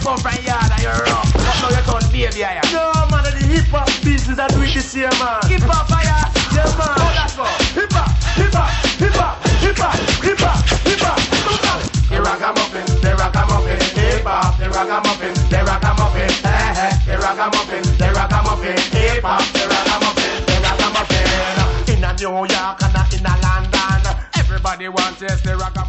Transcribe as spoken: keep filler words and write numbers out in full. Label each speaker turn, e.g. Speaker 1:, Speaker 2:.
Speaker 1: come from yard and you're rough. But now you turn baby, yeah.
Speaker 2: No, man, the hip hop business I do it this year, man.
Speaker 1: Hip hop, yeah.
Speaker 2: Yeah, man.
Speaker 1: Oh, that's go.
Speaker 2: Hip hop, hip hop, hip hop, hip hop, hip hop, hip hop.
Speaker 1: The ragamuffin, the ragamuffin, hip hop, the ragamuffin, the ragamuffin, eh eh, the ragamuffin, the ragamuffin, hip hop, the ragamuffin, the ragamuffin. In a New York and in a London, everybody wants this, the ragamuffin.